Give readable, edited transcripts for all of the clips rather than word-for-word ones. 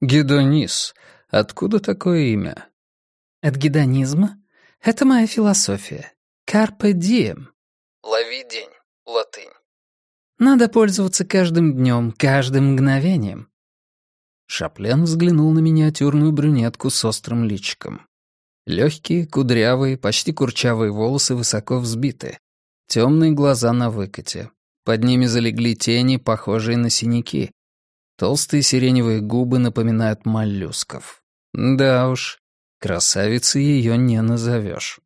Гедонис. Откуда такое имя? От гедонизма? Это моя философия. Carpe diem. Лови день. Латынь. Надо пользоваться каждым днем, каждым мгновением. Шаплен взглянул на миниатюрную брюнетку с острым личиком. Легкие, кудрявые, почти курчавые волосы высоко взбиты. Темные глаза на выкате. Под ними залегли тени, похожие на синяки. Толстые сиреневые губы напоминают моллюсков. Да уж, красавицей ее не назовешь.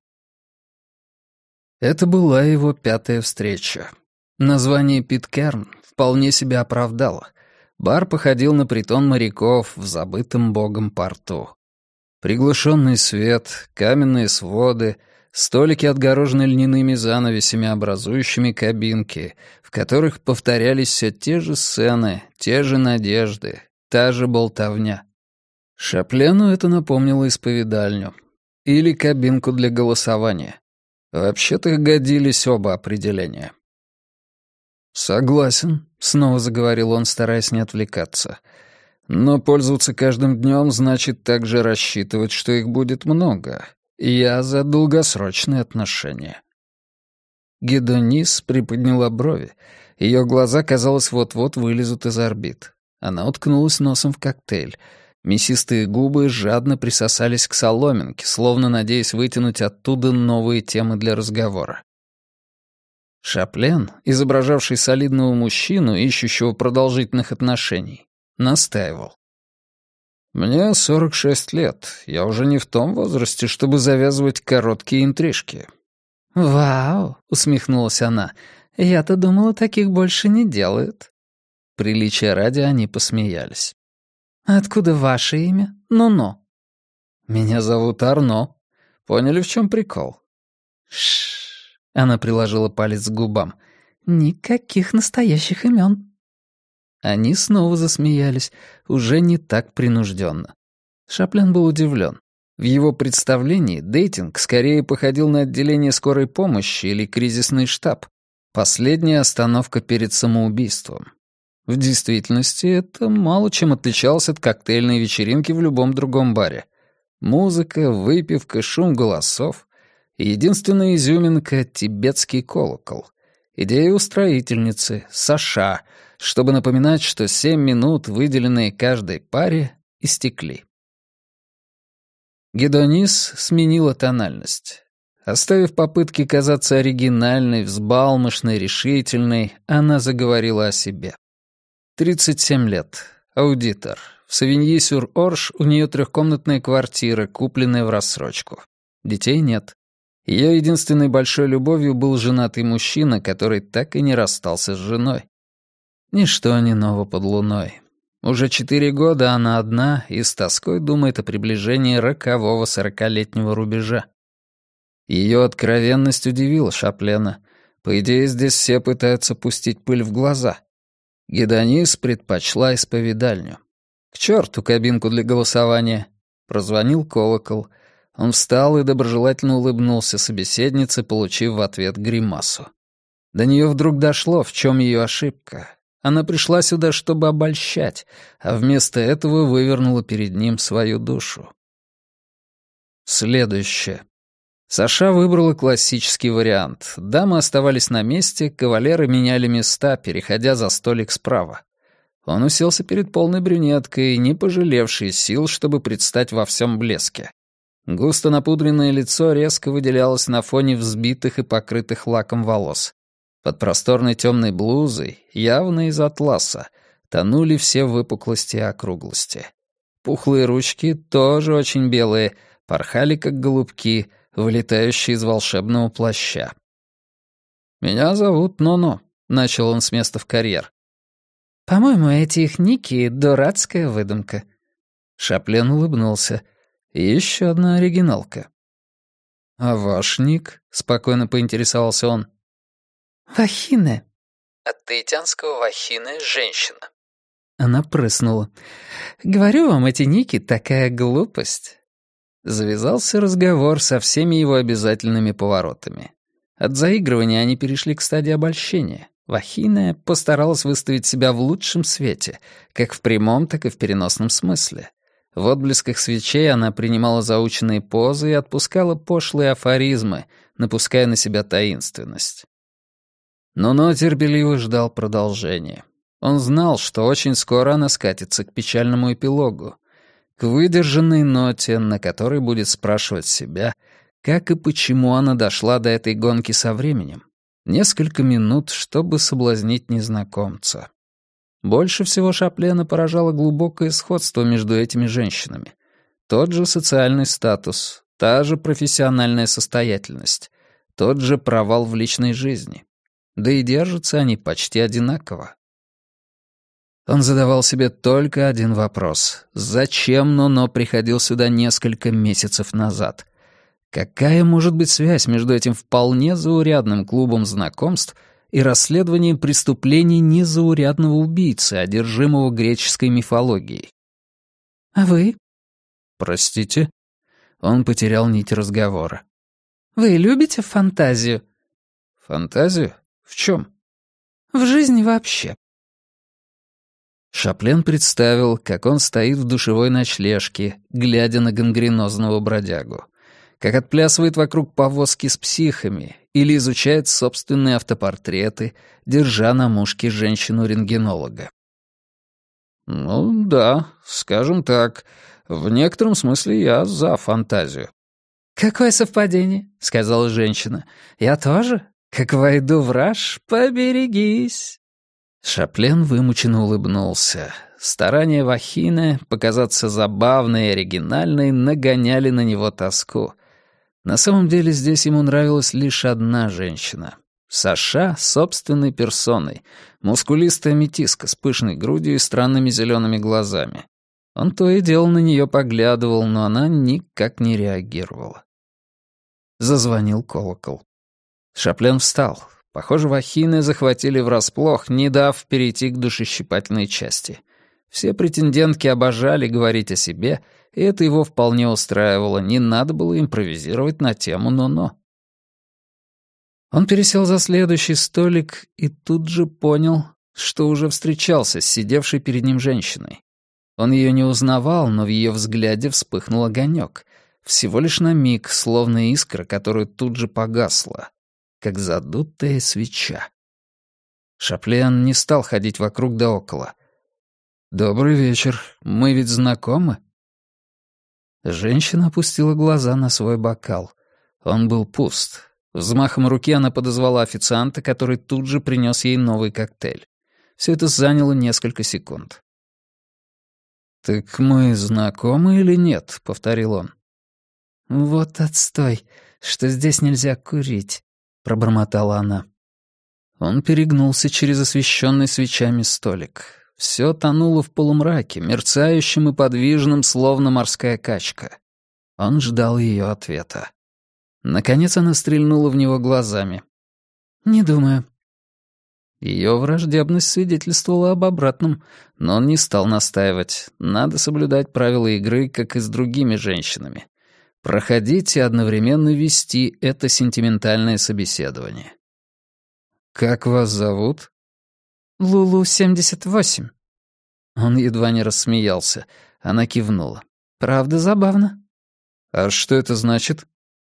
Это была его 5-я встреча. Название «Питкэрн» вполне себя оправдало. Бар походил на притон моряков в забытом богом порту. Приглушенный свет, каменные своды, столики отгорожены льняными занавесями, образующими кабинки, в которых повторялись все те же сцены, те же надежды, та же болтовня. Шаплену это напомнило исповедальню. Или кабинку для голосования. Вообще-то годились оба определения. «Согласен», — снова заговорил он, стараясь не отвлекаться. «Но пользоваться каждым днем значит также рассчитывать, что их будет много. Я за долгосрочные отношения». Гедонис приподняла брови. Ее глаза, казалось, вот-вот вылезут из орбит. Она уткнулась носом в коктейль. Мясистые губы жадно присосались к соломинке, словно надеясь вытянуть оттуда новые темы для разговора. Шаплен, изображавший солидного мужчину, ищущего продолжительных отношений, настаивал. «Мне 46 лет. Я уже не в том возрасте, чтобы завязывать короткие интрижки». «Вау!» — усмехнулась она. «Я-то думала, таких больше не делают». Приличия ради они посмеялись. «Откуда ваше имя? Ну-ну». «Меня зовут Арно. Поняли, в чем прикол?» «Шшш!» — она приложила палец к губам. «Никаких настоящих имен». Они снова засмеялись, уже не так принужденно. Шаплен был удивлен. В его представлении дейтинг скорее походил на отделение скорой помощи или кризисный штаб. Последняя остановка перед самоубийством. В действительности это мало чем отличалось от коктейльной вечеринки в любом другом баре. Музыка, выпивка, шум голосов. И единственная изюминка — тибетский колокол. Идея устроительницы, Саша, чтобы напоминать, что 7 минут, выделенные каждой паре, истекли. Гедонис сменила тональность. Оставив попытки казаться оригинальной, взбалмошной, решительной, она заговорила о себе. 37 лет. Аудитор. В Савиньи-сюр-Орш у нее 3-комнатная квартира, купленная в рассрочку. Детей нет. Ее единственной большой любовью был женатый мужчина, который так и не расстался с женой. Ничто не ново под луной. Уже 4 года она одна и с тоской думает о приближении рокового 40-летнего рубежа. Ее откровенность удивила Шаплена. По идее, здесь все пытаются пустить пыль в глаза. Гедонис предпочла исповедальню. К черту кабинку для голосования. Прозвонил колокол. Он встал и доброжелательно улыбнулся собеседнице, получив в ответ гримасу. До нее вдруг дошло, в чем ее ошибка. Она пришла сюда, чтобы обольщать, а вместо этого вывернула перед ним свою душу. Следующее. Саша выбрала классический вариант. Дамы оставались на месте, кавалеры меняли места, переходя за столик справа. Он уселся перед полной брюнеткой, не пожалевшей сил, чтобы предстать во всем блеске. Густо напудренное лицо резко выделялось на фоне взбитых и покрытых лаком волос. Под просторной темной блузой, явно из атласа, тонули все выпуклости и округлости. Пухлые ручки, тоже очень белые, порхали, как голубки, вылетающие из волшебного плаща. «Меня зовут Ноно», — начал он с места в карьер. «По-моему, эти их ники — дурацкая выдумка». Шаплен улыбнулся. «Еще одна оригиналка». «А ваш ник?» — спокойно поинтересовался он. «Вахине». От таитянского «вахине» — женщина. Она прыснула. «Говорю вам, эти ники — такая глупость». Завязался разговор со всеми его обязательными поворотами. От заигрывания они перешли к стадии обольщения. Вахина постаралась выставить себя в лучшем свете, как в прямом, так и в переносном смысле. В отблесках свечей она принимала заученные позы и отпускала пошлые афоризмы, напуская на себя таинственность. Но терпеливо ждал продолжения. Он знал, что очень скоро она скатится к печальному эпилогу, к выдержанной ноте, на которой будет спрашивать себя, как и почему она дошла до этой гонки со временем. Несколько минут, чтобы соблазнить незнакомца. Больше всего Шаплена поражало глубокое сходство между этими женщинами. Тот же социальный статус, та же профессиональная состоятельность, тот же провал в личной жизни. Да и держатся они почти одинаково. Он задавал себе только один вопрос. Зачем Ноно приходил сюда несколько месяцев назад? Какая может быть связь между этим вполне заурядным клубом знакомств и расследованием преступлений незаурядного убийцы, одержимого греческой мифологией? «А вы?» «Простите?» Он потерял нить разговора. «Вы любите фантазию?» «Фантазию? В чем?» «В жизни вообще». Шаплен представил, как он стоит в душевой ночлежке, глядя на гангренозного бродягу, как отплясывает вокруг повозки с психами или изучает собственные автопортреты, держа на мушке женщину-рентгенолога. «Ну да, скажем так, в некотором смысле я за фантазию». «Какое совпадение», — сказала женщина. «Я тоже. Как войду в раж, поберегись». Шаплен вымученно улыбнулся. Старания Вахины показаться забавной и оригинальной нагоняли на него тоску. На самом деле здесь ему нравилась лишь одна женщина. Саша собственной персоной, мускулистая метиска с пышной грудью и странными зелеными глазами. Он то и дело на нее поглядывал, но она никак не реагировала. Зазвонил колокол. Шаплен встал. Похоже, Вахины захватили врасплох, не дав перейти к душещипательной части. Все претендентки обожали говорить о себе, и это его вполне устраивало, не надо было импровизировать на тему «но-но». Он пересел за следующий столик и тут же понял, что уже встречался с сидевшей перед ним женщиной. Он ее не узнавал, но в ее взгляде вспыхнул огонек. Всего лишь на миг, словно искра, которая тут же погасла, как задутая свеча. Шаплен не стал ходить вокруг да около. «Добрый вечер. Мы ведь знакомы?» Женщина опустила глаза на свой бокал. Он был пуст. Взмахом руки она подозвала официанта, который тут же принес ей новый коктейль. Все это заняло несколько секунд. «Так мы знакомы или нет?» — повторил он. «Вот отстой, что здесь нельзя курить», — пробормотала она. Он перегнулся через освещенный свечами столик. Все тонуло в полумраке, мерцающем и подвижном, словно морская качка. Он ждал ее ответа. Наконец она стрельнула в него глазами. «Не думаю». Ее враждебность свидетельствовала об обратном, но он не стал настаивать. Надо соблюдать правила игры, как и с другими женщинами. Проходить и одновременно вести это сентиментальное собеседование. «Как вас зовут?» «Лулу-78». Он едва не рассмеялся. Она кивнула. «Правда забавно». «А что это значит?»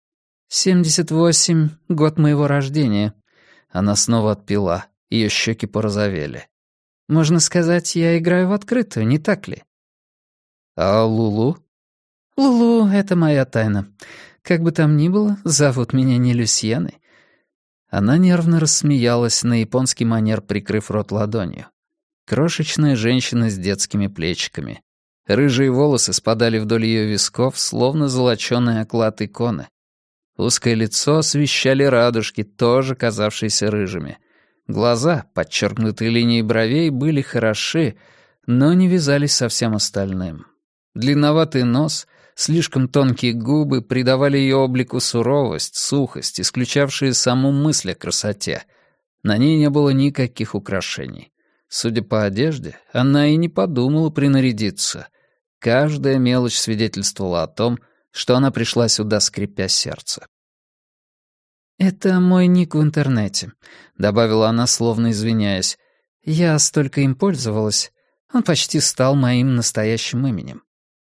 78 — год моего рождения». Она снова отпила. Ее щеки порозовели. «Можно сказать, я играю в открытую, не так ли?» «А Лулу?» «Лулу — это моя тайна. Как бы там ни было, зовут меня не Люсьеной». Она нервно рассмеялась, на японский манер прикрыв рот ладонью. Крошечная женщина с детскими плечиками. Рыжие волосы спадали вдоль ее висков, словно золочёный оклад иконы. Узкое лицо освещали радужки, тоже казавшиеся рыжими. Глаза, подчеркнутые линией бровей, были хороши, но не вязались со всем остальным. Длинноватый нос, слишком тонкие губы придавали ее облику суровость, сухость, исключавшие саму мысль о красоте. На ней не было никаких украшений. Судя по одежде, она и не подумала принарядиться. Каждая мелочь свидетельствовала о том, что она пришла сюда, скрипя сердце. «Это мой ник в интернете», — добавила она, словно извиняясь. «Я столько им пользовалась. Он почти стал моим настоящим именем».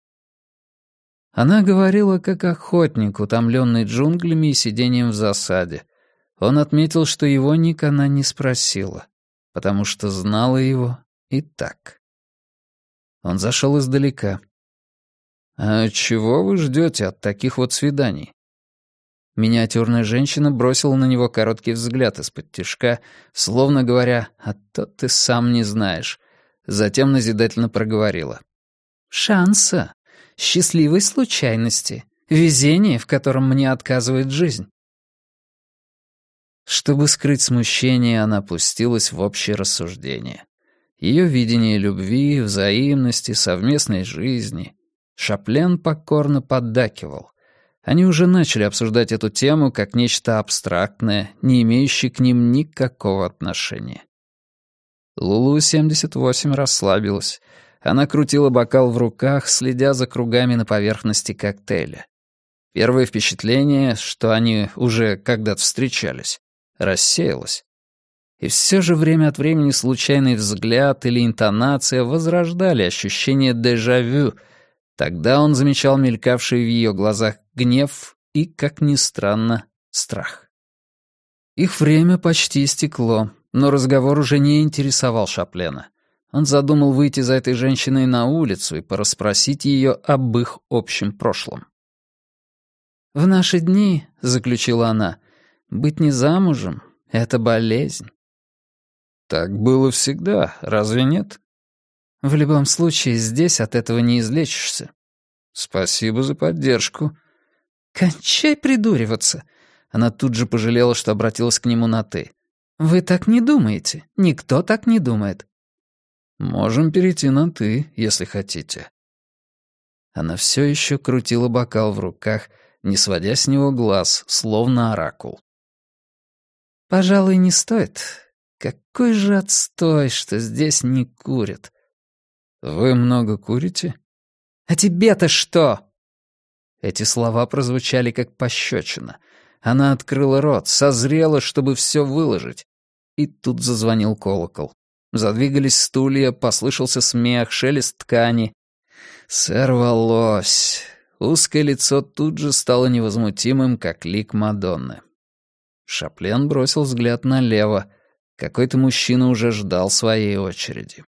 Она говорила, как охотник, утомленный джунглями и сидением в засаде. Он отметил, что его ник она не спросила, потому что знала его и так. Он зашел издалека. «А чего вы ждете от таких вот свиданий?» Миниатюрная женщина бросила на него короткий взгляд из-под тишка, словно говоря: «А то ты сам не знаешь». Затем назидательно проговорила: «Шанса, счастливой случайности, везение, в котором мне отказывает жизнь». Чтобы скрыть смущение, она пустилась в общее рассуждение. Ее видение любви, взаимности, совместной жизни. Шаплен покорно поддакивал. Они уже начали обсуждать эту тему как нечто абстрактное, не имеющее к ним никакого отношения. Лулу-78 расслабилась. Она крутила бокал в руках, следя за кругами на поверхности коктейля. Первое впечатление, что они уже когда-то встречались, рассеялось. И все же время от времени случайный взгляд или интонация возрождали ощущение дежавю. Тогда он замечал мелькавший в ее глазах гнев и, как ни странно, страх. Их время почти истекло, но разговор уже не интересовал Шаплена. Он задумал выйти за этой женщиной на улицу и порасспросить ее об их общем прошлом. «В наши дни, — заключила она, — быть не замужем — это болезнь». «Так было всегда, разве нет?» «В любом случае, здесь от этого не излечишься». «Спасибо за поддержку». «Кончай придуриваться». Она тут же пожалела, что обратилась к нему на «ты». «Вы так не думаете. Никто так не думает». «Можем перейти на «ты», если хотите». Она все еще крутила бокал в руках, не сводя с него глаз, словно оракул. «Пожалуй, не стоит. Какой же отстой, что здесь не курят». «Вы много курите?» «А тебе-то что?» Эти слова прозвучали как пощечина. Она открыла рот, созрела, чтобы все выложить. И тут зазвонил колокол. Задвигались стулья, послышался смех, шелест ткани. Сорвалось. Узкое лицо тут же стало невозмутимым, как лик Мадонны. Шаплен бросил взгляд налево. Какой-то мужчина уже ждал своей очереди.